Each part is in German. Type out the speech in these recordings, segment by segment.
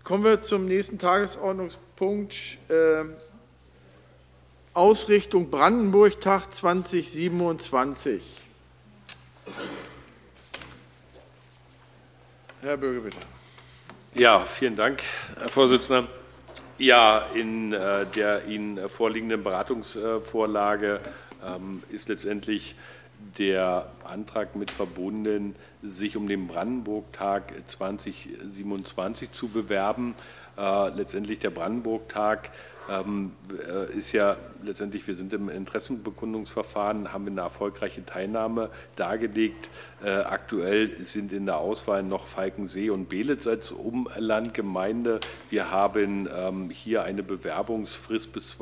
Kommen wir zum nächsten Tagesordnungspunkt. Ausrichtung Brandenburg-Tag 2027. Herr Böge, bitte. Ja, vielen Dank, Herr Vorsitzender. Ja, in der Ihnen vorliegenden Beratungsvorlage ist letztendlich der Antrag mit verbunden, sich um den Brandenburg-Tag 2027 zu bewerben. Letztendlich der Brandenburg-Tag ist ja letztendlich, wir sind im Interessenbekundungsverfahren, haben eine erfolgreiche Teilnahme dargelegt. Aktuell sind in der Auswahl noch Falkensee und Belitz als Umlandgemeinde. Wir haben hier eine Bewerbungsfrist bis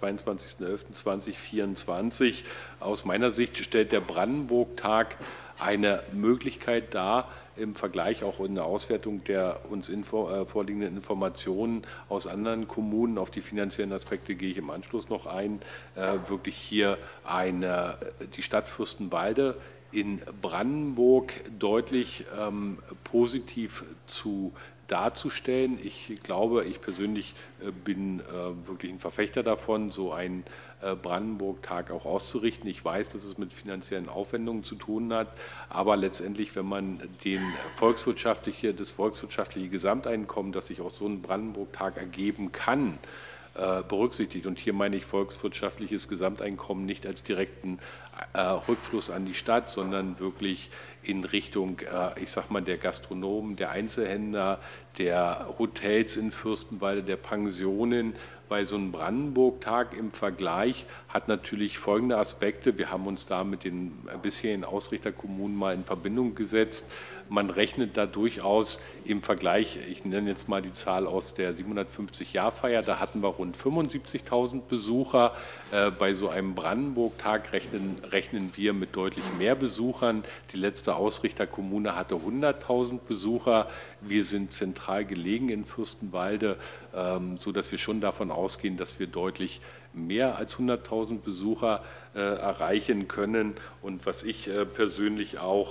22.11.2024. Aus meiner Sicht stellt der Brandenburg-Tag eine Möglichkeit dar, im Vergleich auch in der Auswertung der uns vorliegenden Informationen aus anderen Kommunen, auf die finanziellen Aspekte gehe ich im Anschluss noch ein, wirklich hier die Stadt Fürstenwalde in Brandenburg deutlich positiv darzustellen. Ich glaube, ich persönlich bin wirklich ein Verfechter davon, so einen Brandenburg-Tag auch auszurichten. Ich weiß, dass es mit finanziellen Aufwendungen zu tun hat, aber letztendlich, wenn man das volkswirtschaftliche Gesamteinkommen, das sich aus so einem Brandenburg-Tag ergeben kann, berücksichtigt. Und hier meine ich volkswirtschaftliches Gesamteinkommen nicht als direkten Rückfluss an die Stadt, sondern wirklich in Richtung, ich sag mal, der Gastronomen, der Einzelhändler, der Hotels in Fürstenwalde, der Pensionen. Bei so einem Brandenburg-Tag im Vergleich hat natürlich folgende Aspekte. Wir haben uns da mit den bisherigen Ausrichterkommunen mal in Verbindung gesetzt. Man rechnet da durchaus im Vergleich, ich nenne jetzt mal die Zahl aus der 750-Jahr-Feier, da hatten wir rund 75.000 Besucher. Bei so einem Brandenburg-Tag rechnen wir mit deutlich mehr Besuchern. Die letzte Ausrichterkommune hatte 100.000 Besucher. Wir sind zentral gelegen in Fürstenwalde, sodass wir schon davon ausgehen, dass wir deutlich mehr als 100.000 Besucher erreichen können. Und was ich persönlich auch,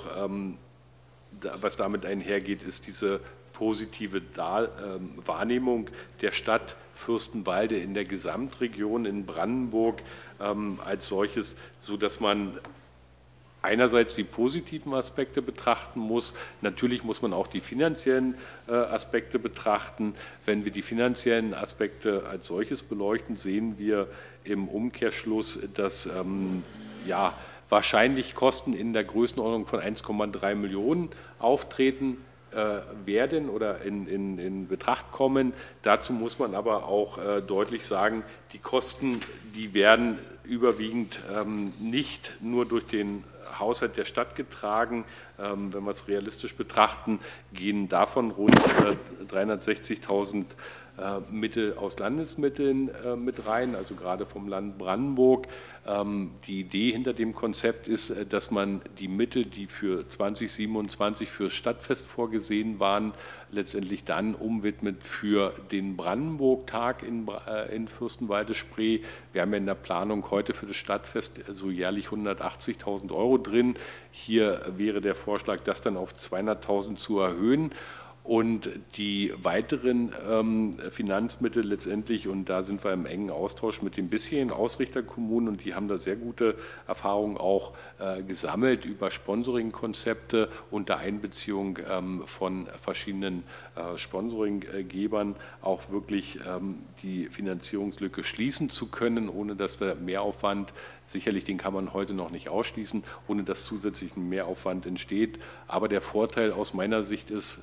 was damit einhergeht, ist diese positive Wahrnehmung der Stadt Fürstenwalde in der Gesamtregion in Brandenburg als solches, sodass man einerseits die positiven Aspekte betrachten muss. Natürlich muss man auch die finanziellen Aspekte betrachten. Wenn wir die finanziellen Aspekte als solches beleuchten, sehen wir im Umkehrschluss, dass wahrscheinlich Kosten in der Größenordnung von 1,3 Millionen auftreten werden oder in Betracht kommen. Dazu muss man aber auch deutlich sagen, die Kosten, die werden überwiegend nicht nur durch den Haushalt der Stadt getragen. Wenn wir es realistisch betrachten, gehen davon rund 360.000 Mittel aus Landesmitteln mit rein, also gerade vom Land Brandenburg. Die Idee hinter dem Konzept ist, dass man die Mittel, die für 2027 für das Stadtfest vorgesehen waren, letztendlich dann umwidmet für den Brandenburg-Tag in Fürstenwalde-Spree. Wir haben ja in der Planung heute für das Stadtfest so jährlich 180.000 € drin. Hier wäre der Vorschlag, das dann auf 200.000 zu erhöhen. Und die weiteren Finanzmittel letztendlich, und da sind wir im engen Austausch mit den bisherigen Ausrichterkommunen, und die haben da sehr gute Erfahrungen auch gesammelt über Sponsoring-Konzepte unter Einbeziehung von verschiedenen Sponsoringgebern, auch wirklich die Finanzierungslücke schließen zu können, ohne dass der Mehraufwand, sicherlich den kann man heute noch nicht ausschließen, ohne dass zusätzlich ein Mehraufwand entsteht. Aber der Vorteil aus meiner Sicht ist,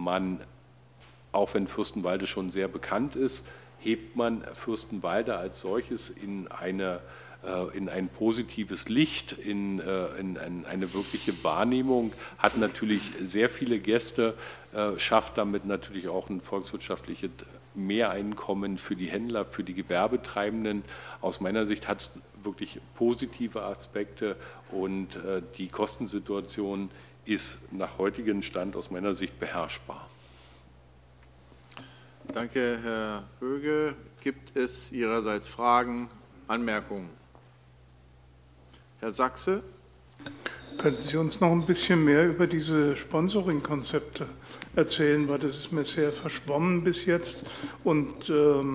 auch wenn Fürstenwalde schon sehr bekannt ist, hebt man Fürstenwalde als solches in ein positives Licht, in eine wirkliche Wahrnehmung, hat natürlich sehr viele Gäste, schafft damit natürlich auch ein volkswirtschaftliches Mehreinkommen für die Händler, für die Gewerbetreibenden. Aus meiner Sicht hat es wirklich positive Aspekte, und die Kostensituation ist nach heutigem Stand aus meiner Sicht beherrschbar. Danke, Herr Böge. Gibt es Ihrerseits Fragen, Anmerkungen? Herr Sachse. Könnten Sie uns noch ein bisschen mehr über diese Sponsoring-Konzepte erzählen, weil das ist mir sehr verschwommen bis jetzt. Und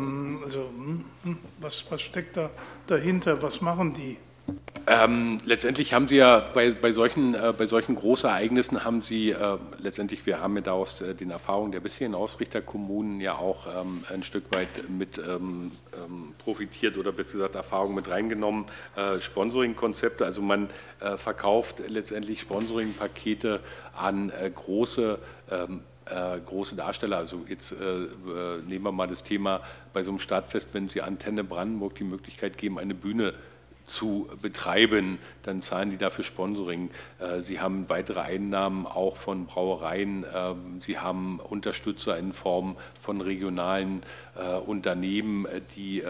was steckt da dahinter? Was machen die? Letztendlich haben Sie ja bei solchen Großereignissen haben Sie letztendlich, wir haben ja da aus den Erfahrungen der bisherigen Ausrichterkommunen ja auch ein Stück weit mit profitiert oder besser gesagt Erfahrungen mit reingenommen, Sponsoring-Konzepte, also man verkauft letztendlich Sponsoring-Pakete an große Darsteller, also jetzt nehmen wir mal das Thema bei so einem Stadtfest, wenn Sie Antenne Brandenburg die Möglichkeit geben, eine Bühne zu betreiben, dann zahlen die dafür Sponsoring. Sie haben weitere Einnahmen auch von Brauereien. Sie haben Unterstützer in Form von regionalen Unternehmen, die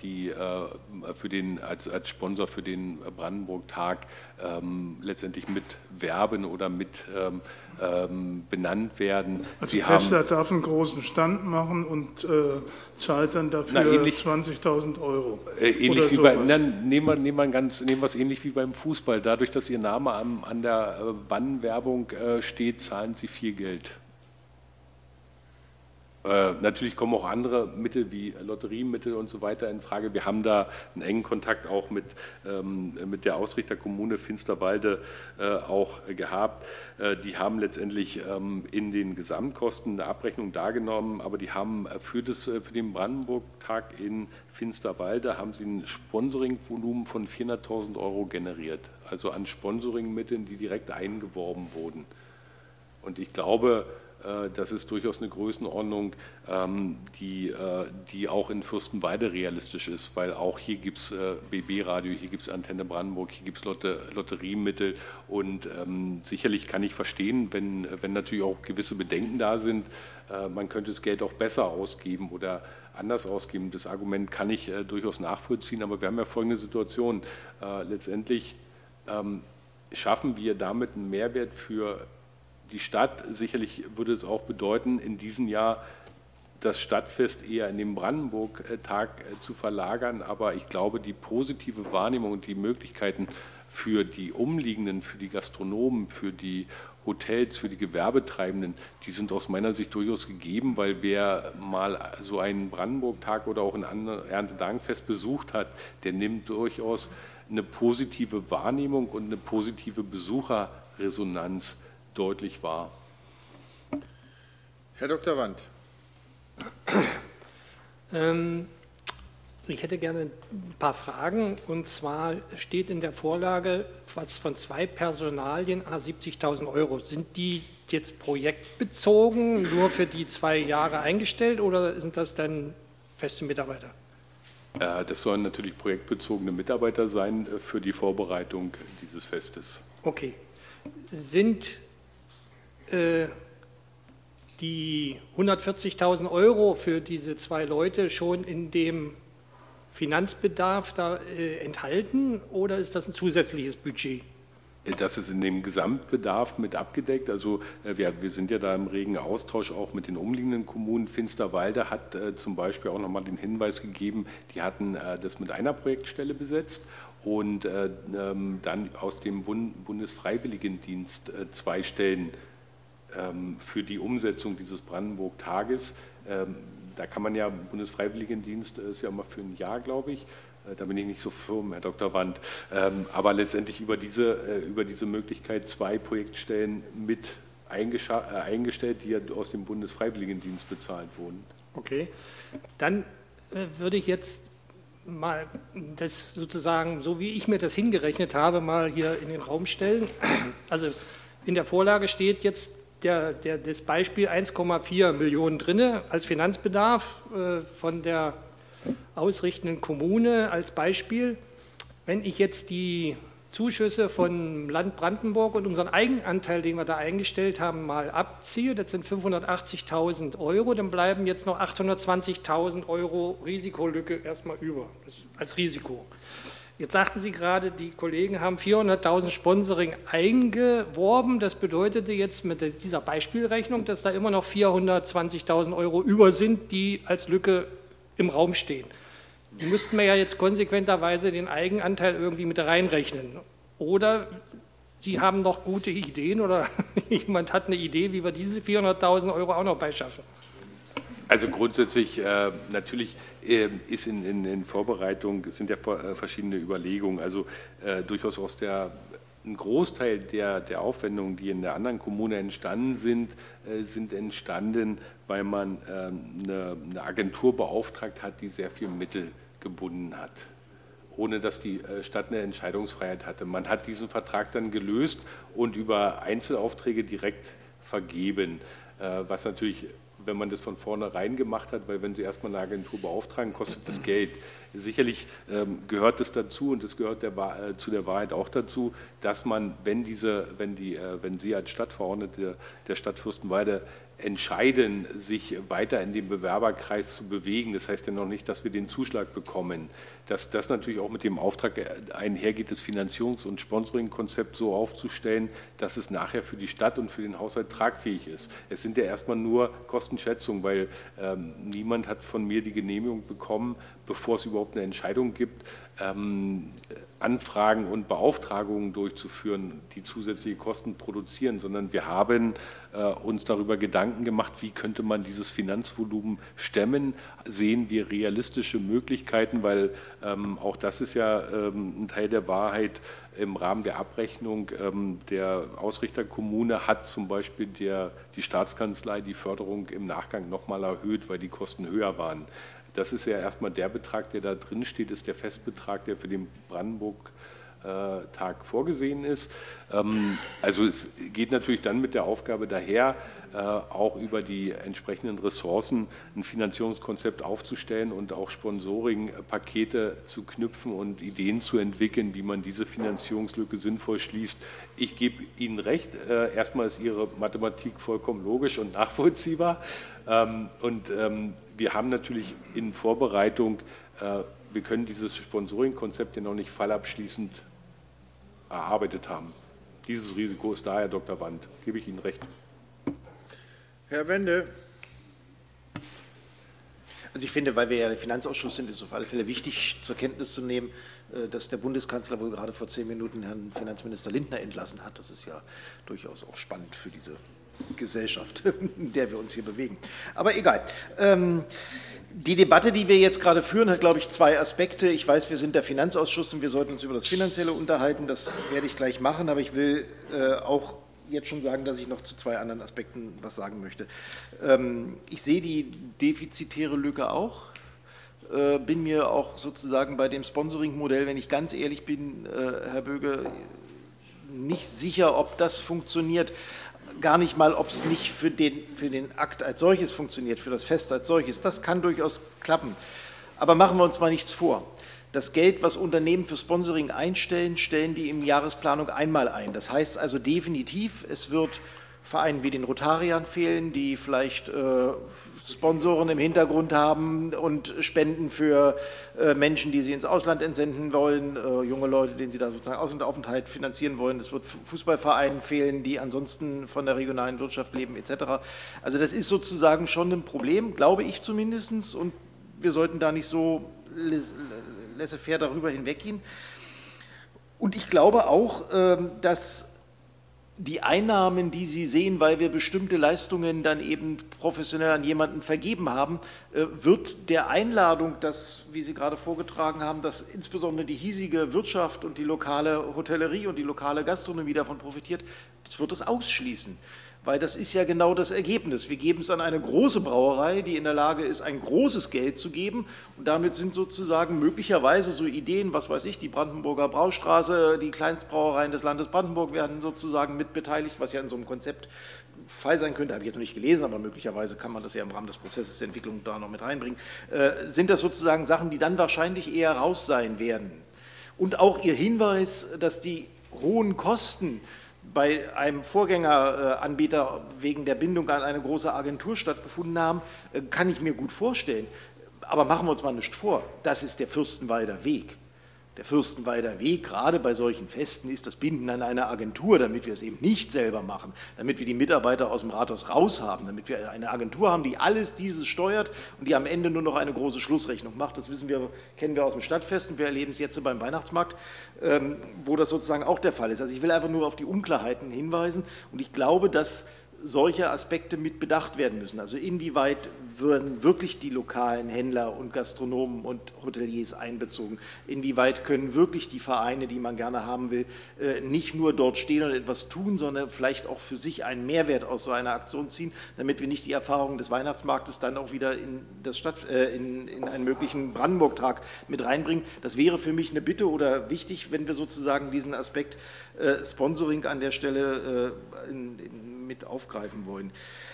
als Sponsor für den Brandenburg-Tag letztendlich mit werben oder mit benannt werden. Also Tesla darf einen großen Stand machen und zahlt dann dafür 20.000 Euro. Ähnlich wie nehmen wir es ähnlich wie beim Fußball. Dadurch, dass Ihr Name an der Bannwerbung steht, zahlen Sie viel Geld. Natürlich kommen auch andere Mittel wie Lotteriemittel und so weiter in Frage. Wir haben da einen engen Kontakt auch mit der Ausrichterkommune Finsterwalde auch gehabt. Die haben letztendlich in den Gesamtkosten eine Abrechnung dargenommen, aber die haben für den Brandenburg-Tag in Finsterwalde haben sie ein Sponsoringvolumen von 400.000 Euro generiert, also an Sponsoringmitteln, die direkt eingeworben wurden. Und ich glaube, das ist durchaus eine Größenordnung, die auch in Fürstenwalde realistisch ist, weil auch hier gibt es BB-Radio, hier gibt es Antenne Brandenburg, hier gibt es Lotteriemittel und sicherlich kann ich verstehen, wenn natürlich auch gewisse Bedenken da sind, man könnte das Geld auch besser ausgeben oder anders ausgeben. Das Argument kann ich durchaus nachvollziehen, aber wir haben ja folgende Situation. Letztendlich schaffen wir damit einen Mehrwert für die Stadt. Sicherlich würde es auch bedeuten, in diesem Jahr das Stadtfest eher in den Brandenburg-Tag zu verlagern. Aber ich glaube, die positive Wahrnehmung und die Möglichkeiten für die Umliegenden, für die Gastronomen, für die Hotels, für die Gewerbetreibenden, die sind aus meiner Sicht durchaus gegeben, weil wer mal so einen Brandenburg-Tag oder auch ein Erntedankfest besucht hat, der nimmt durchaus eine positive Wahrnehmung und eine positive Besucherresonanz deutlich wahr. Herr Dr. Wandt. Ich hätte gerne ein paar Fragen. Und zwar steht in der Vorlage was von 2 Personalien, 70.000 Euro. Sind die jetzt projektbezogen, nur für die 2 Jahre eingestellt oder sind das dann feste Mitarbeiter? Das sollen natürlich projektbezogene Mitarbeiter sein für die Vorbereitung dieses Festes. Okay. Sind die 140.000 Euro für diese 2 Leute schon in dem Finanzbedarf da enthalten oder ist das ein zusätzliches Budget? Das ist in dem Gesamtbedarf mit abgedeckt. Also wir sind ja da im regen Austausch auch mit den umliegenden Kommunen. Finsterwalde hat zum Beispiel auch nochmal den Hinweis gegeben, die hatten das mit einer Projektstelle besetzt und dann aus dem Bundesfreiwilligendienst 2 Stellen für die Umsetzung dieses Brandenburg-Tages. Da kann man ja, Bundesfreiwilligendienst ist ja immer für ein Jahr, glaube ich, da bin ich nicht so firm, Herr Dr. Wandt, aber letztendlich über diese Möglichkeit 2 Projektstellen mit eingestellt, die ja aus dem Bundesfreiwilligendienst bezahlt wurden. Okay, dann würde ich jetzt mal das sozusagen, so wie ich mir das hingerechnet habe, mal hier in den Raum stellen. Also in der Vorlage steht jetzt das Beispiel 1,4 Millionen drin als Finanzbedarf von der ausrichtenden Kommune als Beispiel. Wenn ich jetzt die Zuschüsse von Land Brandenburg und unseren Eigenanteil, den wir da eingestellt haben, mal abziehe, das sind 580.000 Euro, dann bleiben jetzt noch 820.000 Euro Risikolücke erstmal über, das als Risiko. Jetzt sagten Sie gerade, die Kollegen haben 400.000 Sponsoring eingeworben. Das bedeutete jetzt mit dieser Beispielrechnung, dass da immer noch 420.000 Euro über sind, die als Lücke im Raum stehen. Die müssten wir ja jetzt konsequenterweise den Eigenanteil irgendwie mit reinrechnen. Oder Sie haben noch gute Ideen oder jemand hat eine Idee, wie wir diese 400.000 € auch noch beischaffen? Also grundsätzlich natürlich ist in Vorbereitung, sind ja verschiedene Überlegungen, also durchaus ein Großteil der Aufwendungen, die in der anderen Kommune entstanden sind, sind entstanden, weil man eine Agentur beauftragt hat, die sehr viel Mittel gebunden hat, ohne dass die Stadt eine Entscheidungsfreiheit hatte. Man hat diesen Vertrag dann gelöst und über Einzelaufträge direkt vergeben, was natürlich, wenn man das von vornherein gemacht hat, weil wenn Sie erstmal eine Agentur beauftragen, kostet das Geld. Sicherlich gehört es dazu und es gehört zu der Wahrheit auch dazu, dass man, wenn Sie als Stadtverordnete der Stadt Fürstenwalde entscheiden, sich weiter in dem Bewerberkreis zu bewegen, das heißt ja noch nicht, dass wir den Zuschlag bekommen, dass das natürlich auch mit dem Auftrag einhergeht, das Finanzierungs- und Sponsoring-Konzept so aufzustellen, dass es nachher für die Stadt und für den Haushalt tragfähig ist. Es sind ja erstmal nur Kostenschätzungen, weil niemand hat von mir die Genehmigung bekommen, bevor es überhaupt eine Entscheidung gibt, Anfragen und Beauftragungen durchzuführen, die zusätzliche Kosten produzieren, sondern wir haben uns darüber Gedanken gemacht, wie könnte man dieses Finanzvolumen stemmen, sehen wir realistische Möglichkeiten, weil auch das ist ja ein Teil der Wahrheit. Im Rahmen der Abrechnung der Ausrichterkommune hat zum Beispiel die Staatskanzlei die Förderung im Nachgang nochmal erhöht, weil die Kosten höher waren. Das ist ja erstmal der Betrag, der da drin steht, ist der Festbetrag, der für den Brandenburg-Tag vorgesehen ist. Also es geht natürlich dann mit der Aufgabe daher, auch über die entsprechenden Ressourcen ein Finanzierungskonzept aufzustellen und auch Sponsoring-Pakete zu knüpfen und Ideen zu entwickeln, wie man diese Finanzierungslücke sinnvoll schließt. Ich gebe Ihnen recht, erstmal ist Ihre Mathematik vollkommen logisch und nachvollziehbar. Wir haben natürlich in Vorbereitung, wir können dieses Sponsoring-Konzept ja noch nicht fallabschließend erarbeitet haben. Dieses Risiko ist da, Herr Dr. Wandt, gebe ich Ihnen recht. Herr Wende. Also ich finde, weil wir ja der Finanzausschuss sind, ist es auf alle Fälle wichtig, zur Kenntnis zu nehmen, dass der Bundeskanzler wohl gerade vor 10 Minuten Herrn Finanzminister Lindner entlassen hat. Das ist ja durchaus auch spannend für diese Gesellschaft, in der wir uns hier bewegen. Aber egal. Die Debatte, die wir jetzt gerade führen, hat, glaube ich, 2 Aspekte. Ich weiß, wir sind der Finanzausschuss und wir sollten uns über das Finanzielle unterhalten. Das werde ich gleich machen, aber ich will auch jetzt schon sagen, dass ich noch zu 2 anderen Aspekten was sagen möchte. Ich sehe die defizitäre Lücke auch, bin mir auch sozusagen bei dem Sponsoring-Modell, wenn ich ganz ehrlich bin, Herr Böge, nicht sicher, ob das funktioniert. Gar nicht mal, ob es nicht für den Akt als solches funktioniert, für das Fest als solches. Das kann durchaus klappen. Aber machen wir uns mal nichts vor. Das Geld, was Unternehmen für Sponsoring einstellen, stellen die in Jahresplanung einmal ein. Das heißt also definitiv, es wird Vereinen wie den Rotariern fehlen, die vielleicht Sponsoren im Hintergrund haben und Spenden für Menschen, die sie ins Ausland entsenden wollen, junge Leute, denen sie da sozusagen Auslandsaufenthalt finanzieren wollen. Es wird Fußballvereinen fehlen, die ansonsten von der regionalen Wirtschaft leben etc. Also das ist sozusagen schon ein Problem, glaube ich zumindest, und wir sollten da nicht so laissez-faire darüber hinweggehen. Und ich glaube auch, dass die Einnahmen, die Sie sehen, weil wir bestimmte Leistungen dann eben professionell an jemanden vergeben haben, wird der Einladung, dass, wie Sie gerade vorgetragen haben, dass insbesondere die hiesige Wirtschaft und die lokale Hotellerie und die lokale Gastronomie davon profitiert, das wird es ausschließen. Weil das ist ja genau das Ergebnis. Wir geben es an eine große Brauerei, die in der Lage ist, ein großes Geld zu geben. Und damit sind sozusagen möglicherweise so Ideen, was weiß ich, die Brandenburger Braustraße, die Kleinstbrauereien des Landes Brandenburg werden sozusagen mitbeteiligt, was ja in so einem Konzept Fall sein könnte, habe ich jetzt noch nicht gelesen, aber möglicherweise kann man das ja im Rahmen des Prozesses der Entwicklung da noch mit reinbringen. Sind das sozusagen Sachen, die dann wahrscheinlich eher raus sein werden? Und auch Ihr Hinweis, dass die hohen Kosten bei einem Vorgängeranbieter wegen der Bindung an eine große Agentur stattgefunden haben, kann ich mir gut vorstellen. Aber machen wir uns mal nicht vor, das ist der Fürstenwalder Weg. Der Fürstenwalder Weg, gerade bei solchen Festen, ist das Binden an eine Agentur, damit wir es eben nicht selber machen, damit wir die Mitarbeiter aus dem Rathaus raus haben, damit wir eine Agentur haben, die alles dieses steuert und die am Ende nur noch eine große Schlussrechnung macht. Das wissen wir, kennen wir aus dem Stadtfest und wir erleben es jetzt beim Weihnachtsmarkt, wo das sozusagen auch der Fall ist. Also ich will einfach nur auf die Unklarheiten hinweisen und ich glaube, dass solche Aspekte mit bedacht werden müssen. Also inwieweit würden wirklich die lokalen Händler und Gastronomen und Hoteliers einbezogen? Inwieweit können wirklich die Vereine, die man gerne haben will, nicht nur dort stehen und etwas tun, sondern vielleicht auch für sich einen Mehrwert aus so einer Aktion ziehen, damit wir nicht die Erfahrungen des Weihnachtsmarktes dann auch wieder in einen möglichen Brandenburg-Tag mit reinbringen. Das wäre für mich eine Bitte oder wichtig, wenn wir sozusagen diesen Aspekt Sponsoring an der Stelle mit aufgreifen wollen.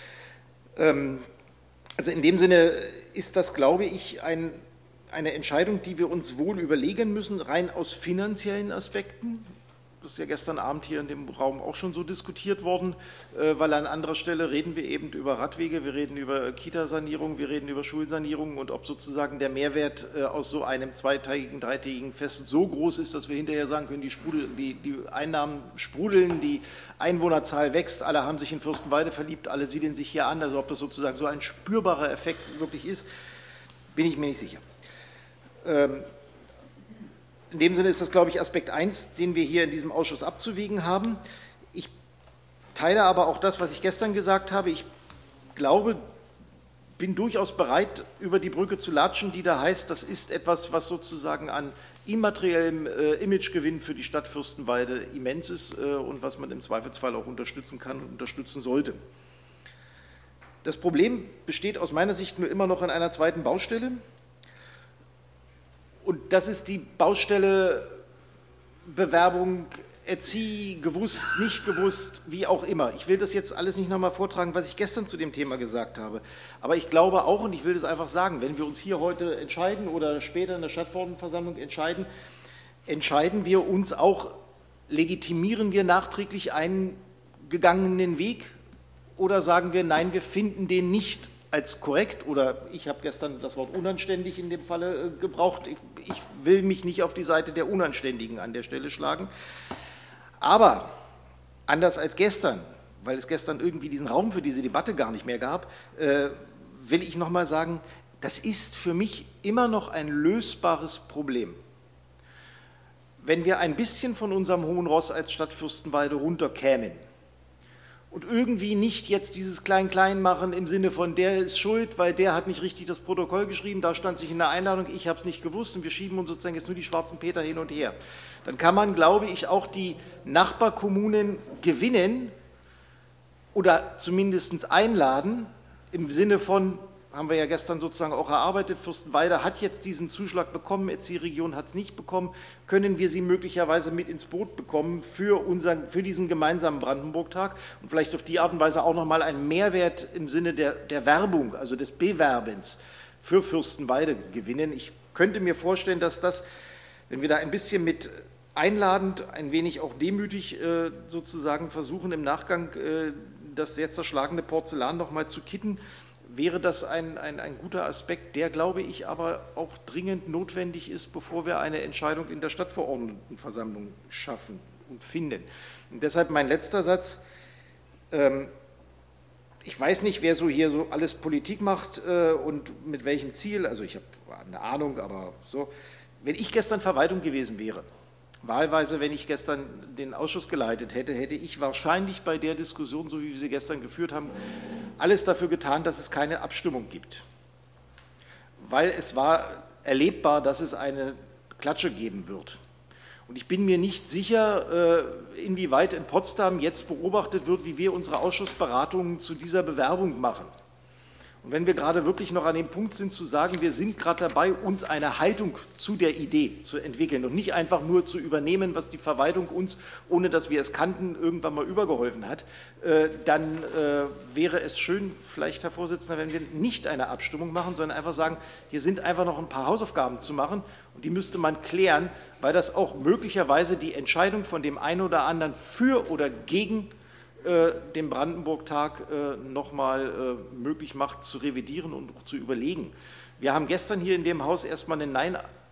Also in dem Sinne ist das, glaube ich, eine Entscheidung, die wir uns wohl überlegen müssen, rein aus finanziellen Aspekten. Das ist ja gestern Abend hier in dem Raum auch schon so diskutiert worden, weil an anderer Stelle reden wir eben über Radwege, wir reden über Kitasanierung, wir reden über Schulsanierung und ob sozusagen der Mehrwert aus so einem zweitägigen, dreitägigen Fest so groß ist, dass wir hinterher sagen können, die Einnahmen sprudeln, die Einwohnerzahl wächst, alle haben sich in Fürstenwalde verliebt, alle siedeln sich hier an, also ob das sozusagen so ein spürbarer Effekt wirklich ist, bin ich mir nicht sicher. In dem Sinne ist das, glaube ich, Aspekt 1, den wir hier in diesem Ausschuss abzuwägen haben. Ich teile aber auch das, was ich gestern gesagt habe. Ich glaube, bin durchaus bereit, über die Brücke zu latschen, die da heißt, das ist etwas, was sozusagen an immateriellem Imagegewinn für die Stadt Fürstenwalde immens ist und was man im Zweifelsfall auch unterstützen kann und unterstützen sollte. Das Problem besteht aus meiner Sicht nur immer noch in einer zweiten Baustelle. Und das ist die Baustelle Bewerbung, gewusst, nicht gewusst, wie auch immer. Ich will das jetzt alles nicht nochmal vortragen, was ich gestern zu dem Thema gesagt habe. Aber ich glaube auch, und ich will das einfach sagen, wenn wir uns hier heute entscheiden oder später in der Stadtverordnetenversammlung entscheiden, entscheiden wir uns auch, legitimieren wir nachträglich einen gegangenen Weg oder sagen wir, nein, wir finden den nicht als korrekt, oder ich habe gestern das Wort unanständig in dem Falle gebraucht. Ich will mich nicht auf die Seite der Unanständigen an der Stelle schlagen. Aber anders als gestern, weil es gestern irgendwie diesen Raum für diese Debatte gar nicht mehr gab, will ich noch mal sagen, das ist für mich immer noch ein lösbares Problem. Wenn wir ein bisschen von unserem hohen Ross als Stadt Fürstenwalde runterkämen, und irgendwie nicht jetzt dieses Klein-Klein machen im Sinne von, der ist schuld, weil der hat nicht richtig das Protokoll geschrieben, da stand sich in der Einladung, ich habe es nicht gewusst und wir schieben uns sozusagen jetzt nur die schwarzen Peter hin und her. Dann kann man, glaube ich, auch die Nachbarkommunen gewinnen oder zumindest einladen, im Sinne von, haben wir ja gestern sozusagen auch erarbeitet, Fürstenwalde hat jetzt diesen Zuschlag bekommen, Erziehregion hat es nicht bekommen, können wir sie möglicherweise mit ins Boot bekommen für diesen gemeinsamen Brandenburg-Tag und vielleicht auf die Art und Weise auch nochmal einen Mehrwert im Sinne der Werbung, also des Bewerbens für Fürstenwalde gewinnen. Ich könnte mir vorstellen, dass das, wenn wir da ein bisschen mit einladend, ein wenig auch demütig sozusagen versuchen, im Nachgang das sehr zerschlagene Porzellan nochmal zu kitten, wäre das ein guter Aspekt, der, glaube ich, aber auch dringend notwendig ist, bevor wir eine Entscheidung in der Stadtverordnetenversammlung schaffen und finden. Und deshalb mein letzter Satz. Ich weiß nicht, wer so hier so alles Politik macht und mit welchem Ziel, also ich habe eine Ahnung, aber so. Wenn ich gestern Verwaltung gewesen wäre, wahlweise, wenn ich gestern den Ausschuss geleitet hätte, hätte ich wahrscheinlich bei der Diskussion, so wie wir sie gestern geführt haben, alles dafür getan, dass es keine Abstimmung gibt. Weil es war erlebbar, dass es eine Klatsche geben wird. Und ich bin mir nicht sicher, inwieweit in Potsdam jetzt beobachtet wird, wie wir unsere Ausschussberatungen zu dieser Bewerbung machen. Und wenn wir gerade wirklich noch an dem Punkt sind, zu sagen, wir sind gerade dabei, uns eine Haltung zu der Idee zu entwickeln und nicht einfach nur zu übernehmen, was die Verwaltung uns, ohne dass wir es kannten, irgendwann mal übergeholfen hat, dann wäre es schön, vielleicht, Herr Vorsitzender, wenn wir nicht eine Abstimmung machen, sondern einfach sagen, hier sind einfach noch ein paar Hausaufgaben zu machen und die müsste man klären, weil das auch möglicherweise die Entscheidung von dem einen oder anderen für oder gegen den Brandenburg-Tag nochmal möglich macht, zu revidieren und zu überlegen. Wir haben gestern hier in dem Haus erstmal eine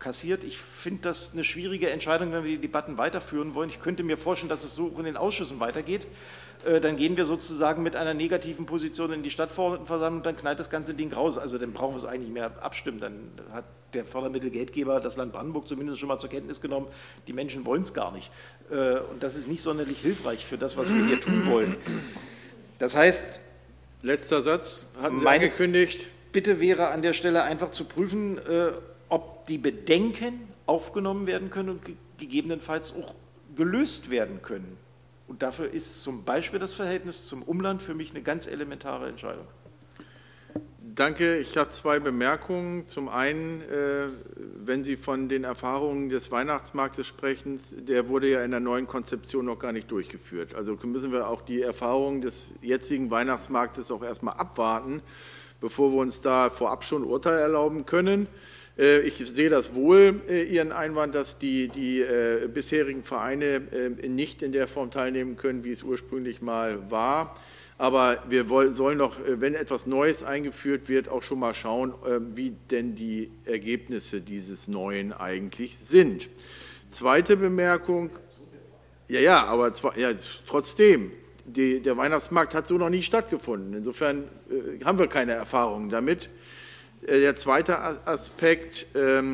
kassiert. Ich finde das eine schwierige Entscheidung, wenn wir die Debatten weiterführen wollen. Ich könnte mir vorstellen, dass es so auch in den Ausschüssen weitergeht. Dann gehen wir sozusagen mit einer negativen Position in die Stadtverordnetenversammlung und dann knallt das ganze Ding raus. Also dann brauchen wir es eigentlich mehr abstimmen. Dann hat der Fördermittelgeldgeber, das Land Brandenburg, zumindest schon mal zur Kenntnis genommen, die Menschen wollen es gar nicht. Und das ist nicht sonderlich hilfreich für das, was wir hier tun wollen. Das heißt, Letzter Satz, hatten Sie meine angekündigt. Bitte wäre an der Stelle einfach zu prüfen, ob die Bedenken aufgenommen werden können und gegebenenfalls auch gelöst werden können. Und dafür ist zum Beispiel das Verhältnis zum Umland für mich eine ganz elementare Entscheidung. Danke. Ich habe zwei Bemerkungen. Zum einen, wenn Sie von den Erfahrungen des Weihnachtsmarktes sprechen, der wurde ja in der neuen Konzeption noch gar nicht durchgeführt. Also müssen wir auch die Erfahrungen des jetzigen Weihnachtsmarktes auch erstmal abwarten, bevor wir uns da vorab schon Urteil erlauben können. Ich sehe das wohl, Ihren Einwand, dass die bisherigen Vereine nicht in der Form teilnehmen können, wie es ursprünglich mal war. Aber wir sollen doch, wenn etwas Neues eingeführt wird, auch schon mal schauen, wie denn die Ergebnisse dieses Neuen eigentlich sind. Zweite Bemerkung, aber trotzdem, der Weihnachtsmarkt hat so noch nie stattgefunden. Insofern haben wir keine Erfahrungen damit. Der zweite Aspekt,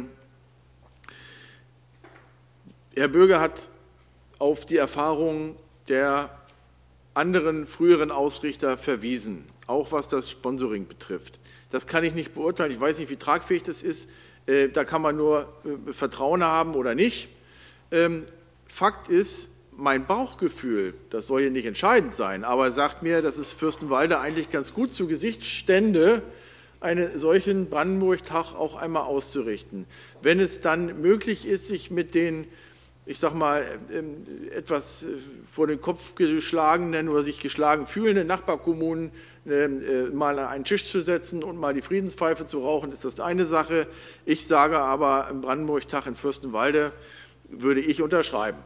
Herr Böge hat auf die Erfahrungen der anderen früheren Ausrichter verwiesen, auch was das Sponsoring betrifft. Das kann ich nicht beurteilen. Ich weiß nicht, wie tragfähig das ist. Da kann man nur Vertrauen haben oder nicht. Fakt ist, mein Bauchgefühl, das soll hier nicht entscheidend sein, aber sagt mir, dass es Fürstenwalde eigentlich ganz gut zu Gesicht stände, einen solchen Brandenburg-Tag auch einmal auszurichten. Wenn es dann möglich ist, sich mit den, ich sag mal, etwas vor den Kopf geschlagenen oder sich geschlagen fühlenden Nachbarkommunen mal an einen Tisch zu setzen und mal die Friedenspfeife zu rauchen, ist das eine Sache. Ich sage aber, im Brandenburg-Tag in Fürstenwalde würde ich unterschreiben.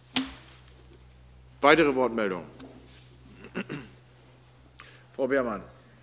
Weitere Wortmeldungen? Frau Beermann.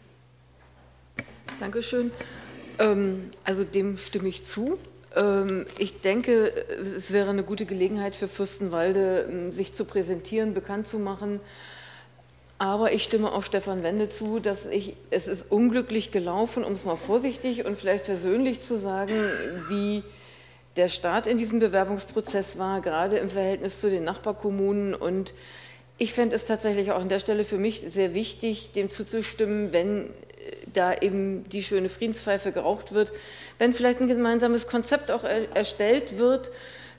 Dankeschön. Also dem stimme ich zu. Ich denke, es wäre eine gute Gelegenheit für Fürstenwalde, sich zu präsentieren, bekannt zu machen. Aber ich stimme auch Stefan Wende zu, dass es ist unglücklich gelaufen, um es mal vorsichtig und vielleicht versöhnlich zu sagen, wie der Start in diesem Bewerbungsprozess war, gerade im Verhältnis zu den Nachbarkommunen. Und ich fände es tatsächlich auch an der Stelle für mich sehr wichtig, dem zuzustimmen, wenn da eben die schöne Friedenspfeife geraucht wird, wenn vielleicht ein gemeinsames Konzept auch erstellt wird,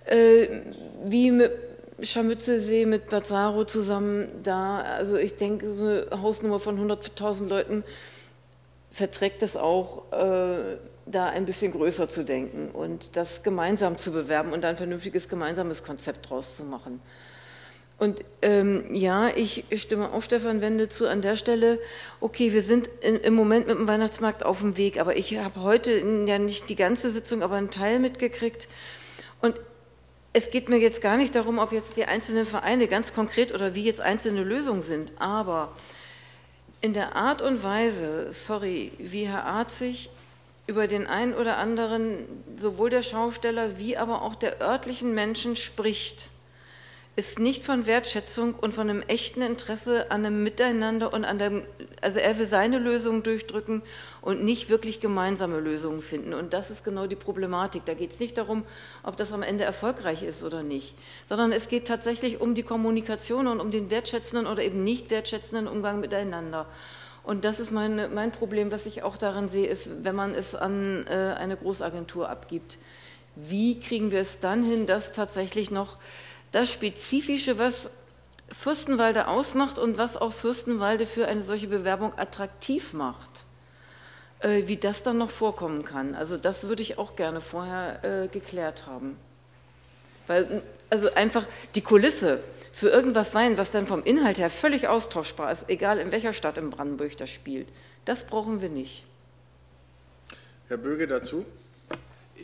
wie mit Scharmützelsee, mit Bazzaro zusammen da, also ich denke, so eine Hausnummer von 100.000 Leuten verträgt es auch, da ein bisschen größer zu denken und das gemeinsam zu bewerben und ein vernünftiges gemeinsames Konzept draus zu machen. Und ja, ich stimme auch Stefan Wende zu an der Stelle. Okay, wir sind im Moment mit dem Weihnachtsmarkt auf dem Weg, aber ich habe heute ja nicht die ganze Sitzung, aber einen Teil mitgekriegt. Und es geht mir jetzt gar nicht darum, ob jetzt die einzelnen Vereine ganz konkret oder wie jetzt einzelne Lösungen sind, aber in der Art und Weise, wie Herr Arz sich über den einen oder anderen, sowohl der Schausteller wie aber auch der örtlichen Menschen spricht, ist nicht von Wertschätzung und von einem echten Interesse an einem Miteinander und also er will seine Lösungen durchdrücken und nicht wirklich gemeinsame Lösungen finden. Und das ist genau die Problematik. Da geht es nicht darum, ob das am Ende erfolgreich ist oder nicht, sondern es geht tatsächlich um die Kommunikation und um den wertschätzenden oder eben nicht wertschätzenden Umgang miteinander. Und das ist mein Problem, was ich auch daran sehe, ist, wenn man es an eine Großagentur abgibt. Wie kriegen wir es dann hin, dass tatsächlich noch das Spezifische, was Fürstenwalde ausmacht und was auch Fürstenwalde für eine solche Bewerbung attraktiv macht, wie das dann noch vorkommen kann. Also das würde ich auch gerne vorher geklärt haben. Weil also einfach die Kulisse für irgendwas sein, was dann vom Inhalt her völlig austauschbar ist, egal in welcher Stadt in Brandenburg das spielt, das brauchen wir nicht. Herr Böge dazu?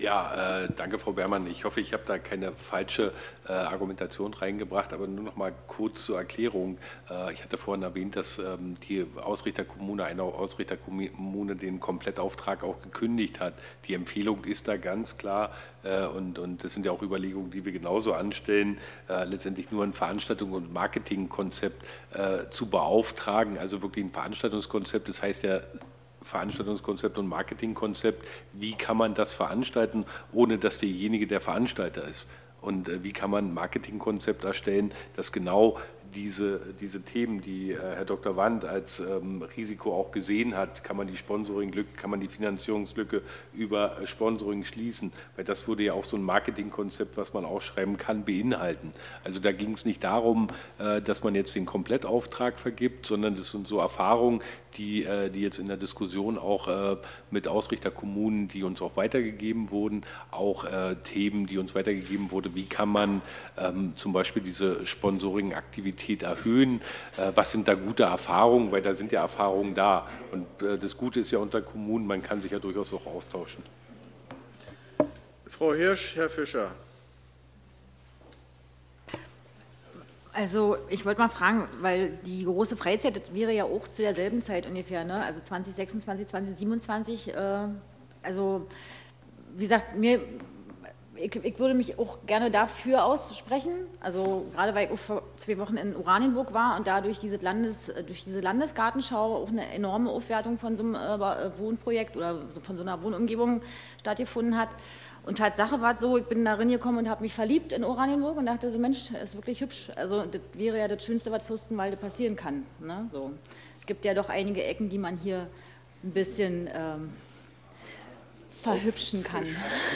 Ja, danke, Frau Beermann. Ich hoffe, ich habe da keine falsche Argumentation reingebracht, aber nur noch mal kurz zur Erklärung. Ich hatte vorhin erwähnt, dass die eine Ausrichterkommune den Komplettauftrag auch gekündigt hat. Die Empfehlung ist da ganz klar, und das sind ja auch Überlegungen, die wir genauso anstellen, letztendlich nur ein Veranstaltungs- und Marketingkonzept zu beauftragen, also wirklich ein Veranstaltungskonzept. Das heißt ja, Veranstaltungskonzept und Marketingkonzept, wie kann man das veranstalten, ohne dass derjenige der Veranstalter ist? Und wie kann man ein Marketingkonzept erstellen, das genau diese Themen, die Herr Dr. Wandt als Risiko auch gesehen hat, kann man die Sponsoringlücke, kann man die Finanzierungslücke über Sponsoring schließen, weil das würde ja auch so ein Marketingkonzept, was man ausschreiben kann, beinhalten. Also da ging es nicht darum, dass man jetzt den Komplettauftrag vergibt, sondern das sind so Erfahrungen, die jetzt in der Diskussion auch mit Ausrichterkommunen, die uns auch weitergegeben wurden, auch Themen, die uns weitergegeben wurden, wie kann man zum Beispiel diese Sponsoring-Aktivität erhöhen, was sind da gute Erfahrungen, weil da sind ja Erfahrungen da. Und das Gute ist ja unter Kommunen, man kann sich ja durchaus auch austauschen. Frau Hirsch, Herr Fischer. Also ich wollte mal fragen, weil die große Freizeit, das wäre ja auch zu derselben Zeit ungefähr, ne? Also 2026, 2027, also wie gesagt, ich würde mich auch gerne dafür aussprechen, also gerade weil ich auch vor 2 Wochen in Oranienburg war und da durch diese Landesgartenschau auch eine enorme Aufwertung von so einem Wohnprojekt oder von so einer Wohnumgebung stattgefunden hat. Und Tatsache war es so, ich bin da reingekommen und habe mich verliebt in Oranienburg und dachte so, Mensch, das ist wirklich hübsch. Also das wäre ja das Schönste, was Fürstenwalde passieren kann. Ne? So. Es gibt ja doch einige Ecken, die man hier ein bisschen verhübschen kann.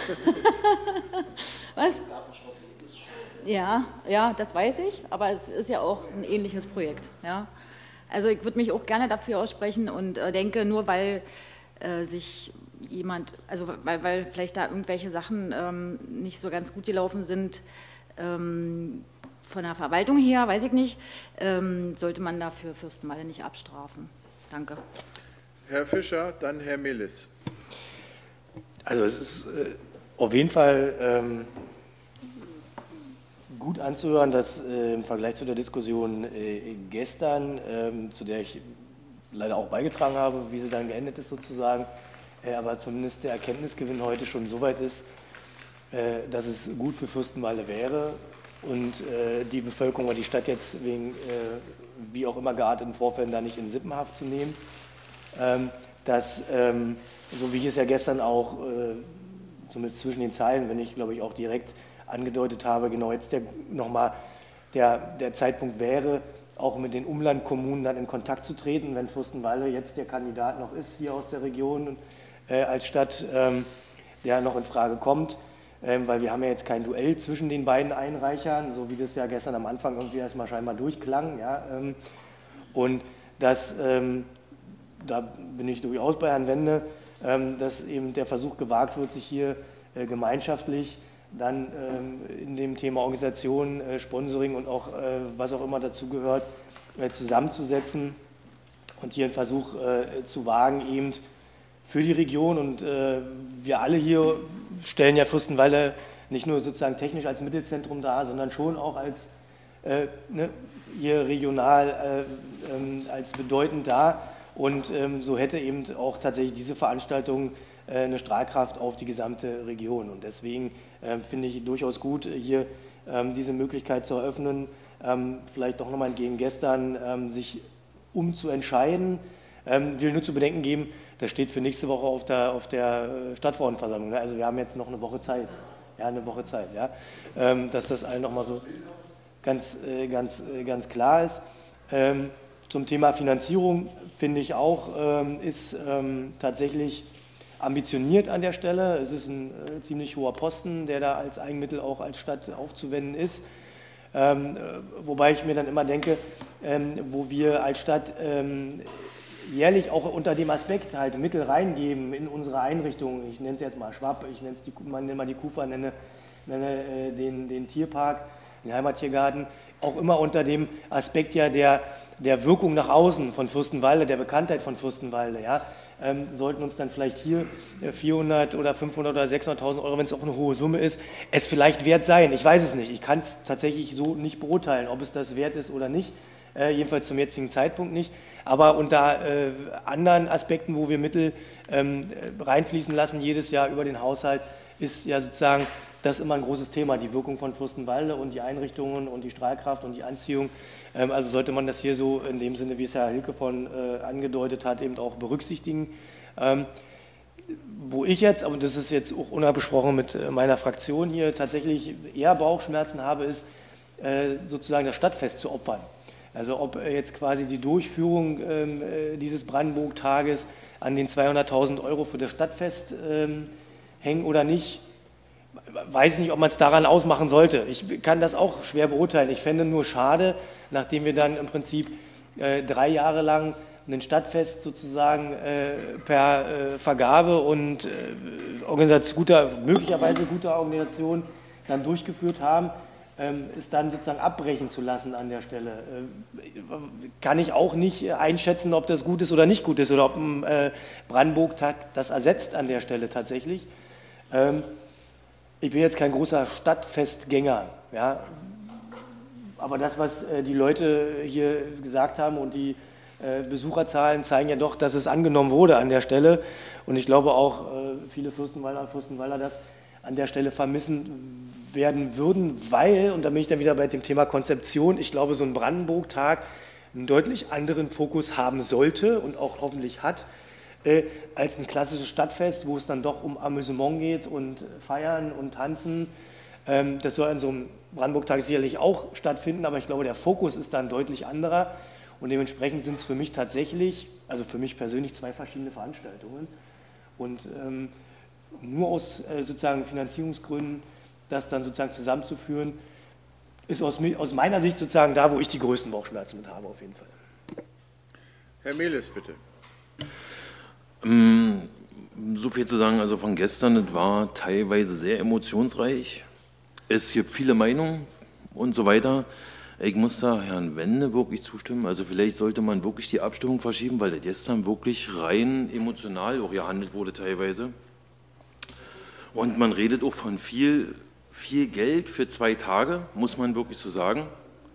Was? Ja, das weiß ich, aber es ist ja auch ein ähnliches Projekt. Ja? Also ich würde mich auch gerne dafür aussprechen und denke, nur weil sich jemand, also weil vielleicht da irgendwelche Sachen nicht so ganz gut gelaufen sind, von der Verwaltung her, weiß ich nicht, sollte man dafür Fürstenwalde nicht abstrafen. Danke. Herr Fischer, dann Herr Mehlis. Also es ist auf jeden Fall gut anzuhören, dass im Vergleich zu der Diskussion gestern, zu der ich leider auch beigetragen habe, wie sie dann geendet ist sozusagen, aber zumindest der Erkenntnisgewinn heute schon so weit ist, dass es gut für Fürstenwalde wäre und die Bevölkerung oder die Stadt jetzt wegen wie auch immer gearteten Vorfällen da nicht in Sippenhaft zu nehmen, dass, so wie ich es ja gestern auch, zumindest zwischen den Zeilen, wenn ich glaube ich auch direkt angedeutet habe, genau jetzt nochmal der Zeitpunkt wäre, auch mit den Umlandkommunen dann in Kontakt zu treten, wenn Fürstenwalde jetzt der Kandidat noch ist hier aus der Region als Stadt, der noch in Frage kommt, weil wir haben ja jetzt kein Duell zwischen den beiden Einreichern, so wie das ja gestern am Anfang irgendwie erstmal scheinbar durchklang. Ja, und das, da bin ich durchaus bei Herrn Wende, dass eben der Versuch gewagt wird, sich hier gemeinschaftlich dann in dem Thema Organisation, Sponsoring und auch was auch immer dazugehört, zusammenzusetzen und hier einen Versuch zu wagen, eben für die Region. Und wir alle hier stellen ja Fürstenwalde nicht nur sozusagen technisch als Mittelzentrum dar, sondern schon auch als hier regional als bedeutend dar. Und so hätte eben auch tatsächlich diese Veranstaltung eine Strahlkraft auf die gesamte Region. Und deswegen finde ich durchaus gut, hier diese Möglichkeit zu eröffnen, vielleicht doch nochmal entgegen gestern, sich umzuentscheiden. Will nur zu bedenken geben, das steht für nächste Woche auf der Stadtverordnetenversammlung. Ne? Also wir haben jetzt noch eine Woche Zeit. Ja, eine Woche Zeit, ja? Dass das allen nochmal so ganz klar ist. Zum Thema Finanzierung finde ich auch, ist tatsächlich ambitioniert an der Stelle. Es ist ein ziemlich hoher Posten, der da als Eigenmittel auch als Stadt aufzuwenden ist. Wobei ich mir dann immer denke, wo wir als Stadt jährlich auch unter dem Aspekt halt Mittel reingeben in unsere Einrichtungen. Ich nenne es jetzt mal Schwab, ich nenne mal die KUFA, nenne den Tierpark, den Heimattiergarten, auch immer unter dem Aspekt ja der Wirkung nach außen von Fürstenwalde, der Bekanntheit von Fürstenwalde. Ja? sollten uns dann vielleicht hier 400 oder 500 oder 600.000 Euro, wenn es auch eine hohe Summe ist, es vielleicht wert sein. Ich weiß es nicht. Ich kann es tatsächlich so nicht beurteilen, ob es das wert ist oder nicht. Jedenfalls zum jetzigen Zeitpunkt nicht. Aber unter anderen Aspekten, wo wir Mittel reinfließen lassen, jedes Jahr über den Haushalt, ist ja sozusagen das immer ein großes Thema, die Wirkung von Fürstenwalde und die Einrichtungen und die Strahlkraft und die Anziehung. Also sollte man das hier so in dem Sinne, wie es Herr Hilke von angedeutet hat, eben auch berücksichtigen. Wo ich jetzt, aber das ist jetzt auch unabgesprochen mit meiner Fraktion hier, tatsächlich eher Bauchschmerzen habe, ist sozusagen das Stadtfest zu opfern. Also ob jetzt quasi die Durchführung dieses Brandenburg-Tages an den 200.000 Euro für das Stadtfest hängen oder nicht, weiß ich nicht, ob man es daran ausmachen sollte. Ich kann das auch schwer beurteilen. Ich fände nur schade, nachdem wir dann im Prinzip 3 Jahre lang ein Stadtfest sozusagen per Vergabe und möglicherweise guter Organisation dann durchgeführt haben, es dann sozusagen abbrechen zu lassen an der Stelle. Kann ich auch nicht einschätzen, ob das gut ist oder nicht gut ist oder ob ein Brandenburg-Tag das ersetzt an der Stelle tatsächlich. Ich bin jetzt kein großer Stadtfestgänger, ja, aber das, was die Leute hier gesagt haben und die Besucherzahlen zeigen ja doch, dass es angenommen wurde an der Stelle. Und ich glaube auch, viele Fürstenwalder und Fürstenwalder das an der Stelle vermissen werden würden, weil, und da bin ich dann wieder bei dem Thema Konzeption, ich glaube, so ein Brandenburg-Tag einen deutlich anderen Fokus haben sollte und auch hoffentlich hat, als ein klassisches Stadtfest, wo es dann doch um Amüsement geht und Feiern und Tanzen. Das soll an so einem Brandenburg-Tag sicherlich auch stattfinden, aber ich glaube, der Fokus ist dann deutlich anderer. Und dementsprechend sind es für mich tatsächlich, also für mich persönlich, 2 verschiedene Veranstaltungen. Und nur aus sozusagen Finanzierungsgründen das dann sozusagen zusammenzuführen, ist aus meiner Sicht sozusagen da, wo ich die größten Bauchschmerzen mit habe, auf jeden Fall. Herr Mehles, bitte. So viel zu sagen, also von gestern, das war teilweise sehr emotionsreich. Es gibt viele Meinungen und so weiter. Ich muss da Herrn Wende wirklich zustimmen. Also vielleicht sollte man wirklich die Abstimmung verschieben, weil das gestern wirklich rein emotional auch gehandelt wurde teilweise. Und man redet auch von viel Geld für 2 Tage, muss man wirklich so sagen.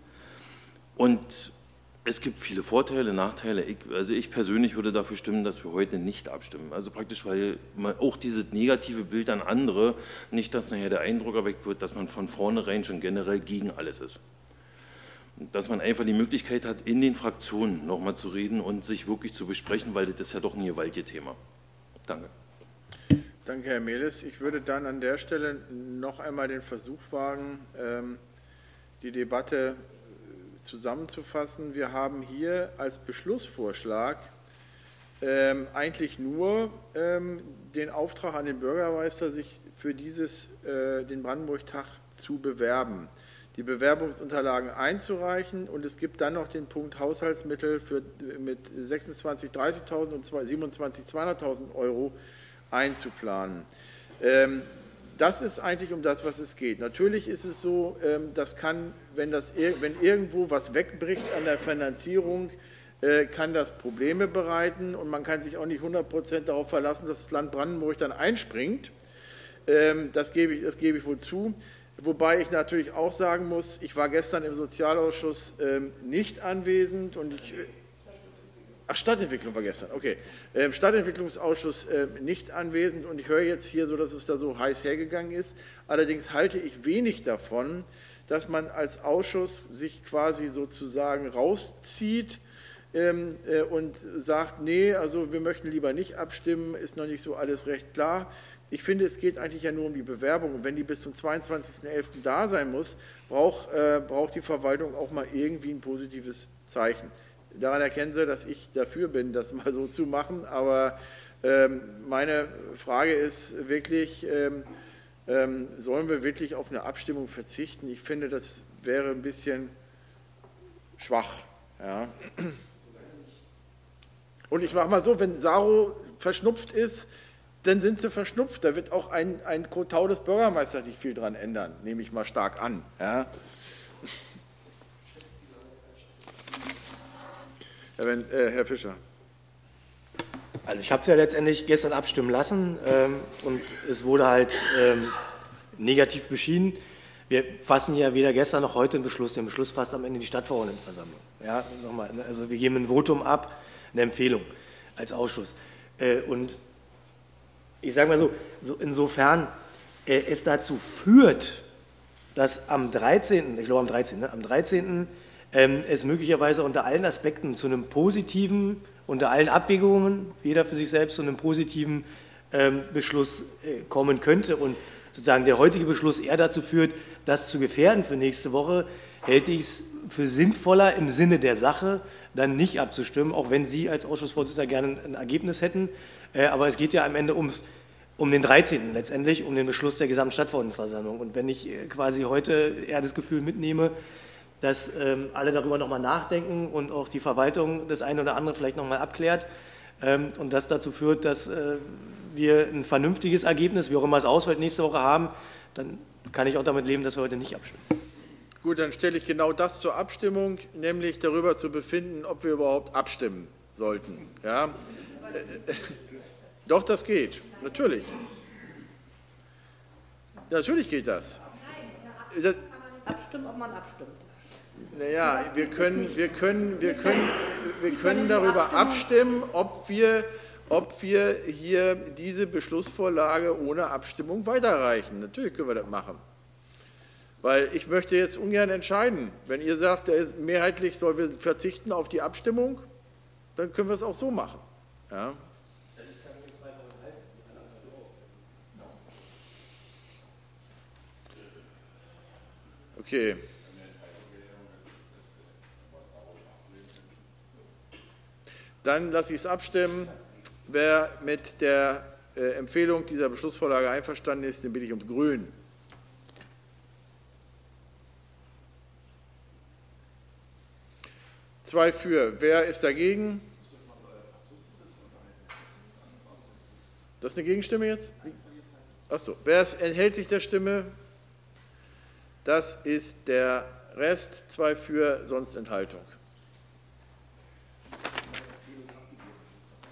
Und es gibt viele Vorteile, Nachteile. Ich persönlich würde dafür stimmen, dass wir heute nicht abstimmen. Also praktisch, weil man auch dieses negative Bild an andere, nicht, dass nachher der Eindruck erweckt wird, dass man von vornherein schon generell gegen alles ist. Dass man einfach die Möglichkeit hat, in den Fraktionen nochmal zu reden und sich wirklich zu besprechen, weil das ist ja doch ein gewaltiges Thema. Danke. Danke, Herr Mehles. Ich würde dann an der Stelle noch einmal den Versuch wagen, die Debatte zusammenzufassen. Wir haben hier als Beschlussvorschlag eigentlich nur den Auftrag an den Bürgermeister, sich für den Brandenburg-Tag zu bewerben, die Bewerbungsunterlagen einzureichen, und es gibt dann noch den Punkt Haushaltsmittel mit 26.000, 30.000 und 27.000, 200.000 Euro einzuplanen. Das ist eigentlich um das, was es geht. Natürlich ist es so, das kann, wenn irgendwo was wegbricht an der Finanzierung, kann das Probleme bereiten, und man kann sich auch nicht 100% darauf verlassen, dass das Land Brandenburg dann einspringt. Das gebe ich wohl zu. Wobei ich natürlich auch sagen muss, ich war gestern im Sozialausschuss nicht anwesend und Stadtentwicklung war gestern, okay. Stadtentwicklungsausschuss nicht anwesend, und ich höre jetzt hier so, dass es da so heiß hergegangen ist. Allerdings halte ich wenig davon, dass man als Ausschuss sich quasi sozusagen rauszieht und sagt, nee, also wir möchten lieber nicht abstimmen, ist noch nicht so alles recht klar. Ich finde, es geht eigentlich ja nur um die Bewerbung, und wenn die bis zum 22.11. da sein muss, braucht die Verwaltung auch mal irgendwie ein positives Zeichen. Daran erkennen Sie, dass ich dafür bin, das mal so zu machen, aber meine Frage ist wirklich, sollen wir wirklich auf eine Abstimmung verzichten? Ich finde, das wäre ein bisschen schwach. Ja. Und ich mache mal so, wenn Saro verschnupft ist, dann sind sie verschnupft. Da wird auch ein Kotau des Bürgermeisters nicht viel dran ändern, nehme ich mal stark an. Ja. Herr Fischer. Also ich habe es ja letztendlich gestern abstimmen lassen und es wurde halt negativ beschieden. Wir fassen ja weder gestern noch heute einen Beschluss. Den Beschluss fasst am Ende die Stadtverordnetenversammlung. Ja, nochmal, also wir geben ein Votum ab, eine Empfehlung als Ausschuss. Und ich sage mal so insofern es dazu führt, dass am 13., ich glaube am 13. Es möglicherweise unter allen Aspekten zu einem positiven, unter allen Abwägungen, jeder für sich selbst, zu einem positiven Beschluss kommen könnte und sozusagen der heutige Beschluss eher dazu führt, das zu gefährden für nächste Woche, hätte ich es für sinnvoller im Sinne der Sache, dann nicht abzustimmen, auch wenn Sie als Ausschussvorsitzender gerne ein Ergebnis hätten. Aber es geht ja am Ende um den 13. letztendlich, um den Beschluss der gesamten Stadtverordnetenversammlung. Und wenn ich quasi heute eher das Gefühl mitnehme, dass alle darüber nochmal nachdenken und auch die Verwaltung das eine oder andere vielleicht nochmal abklärt und das dazu führt, dass wir ein vernünftiges Ergebnis, wie auch immer es ausfällt, nächste Woche haben, dann kann ich auch damit leben, dass wir heute nicht abstimmen. Gut, dann stelle ich genau das zur Abstimmung, nämlich darüber zu befinden, ob wir überhaupt abstimmen sollten. Ja? Doch, das geht, natürlich. Natürlich geht das. Nein, kann man nicht abstimmen, ob man abstimmt. Naja, wir können darüber abstimmen, ob wir hier diese Beschlussvorlage ohne Abstimmung weiterreichen. Natürlich können wir das machen. Weil ich möchte jetzt ungern entscheiden. Wenn ihr sagt, mehrheitlich sollen wir verzichten auf die Abstimmung, dann können wir es auch so machen. Ja. Okay. Dann lasse ich es abstimmen. Wer mit der Empfehlung dieser Beschlussvorlage einverstanden ist, den bitte ich um Grün. Zwei für. Wer ist dagegen? Das ist eine Gegenstimme jetzt? Achso. Wer enthält sich der Stimme? Das ist der Rest. Zwei für, sonst Enthaltung.